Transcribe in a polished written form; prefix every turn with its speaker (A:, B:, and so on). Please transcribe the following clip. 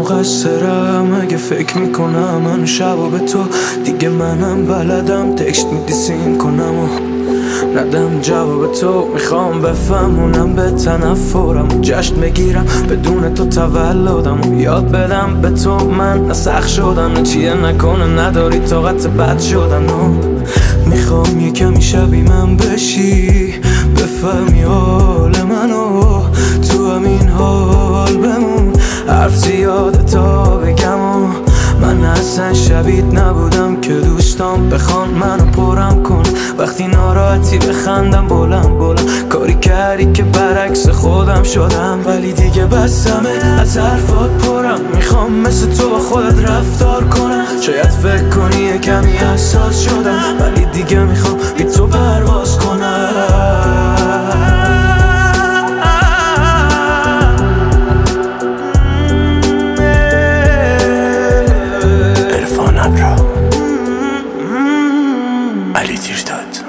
A: مقصرم اگه فکر میکنم من شبا به تو دیگه منم بلدم تکست میدیسین کنم و ندم جواب تو. میخوام بفهمونم به تنفرم جشن بگیرم بدون تو تولدم و یاد بدم به تو من نسخ شدن چیه نکنه نداری طاقت بد شدن و میخوام یه کمی شبیه من بشی بفهمی حال منو تو همین حال بمون حرف زیاده تا بگم و من اصلا شبیه نبودم که دوستام بخوان منو پرم کن وقتی ناراحتی بخندم بلند کاری کردی که برعکس خودم شدم ولی دیگه بسمه از حرفات پرم میخوام مثل تو با خودت رفتار کنم شاید فکر کنی یه کمی حساس شدم ولی دیگه میخوام بی تو پرواز کنم.
B: علی دیرداد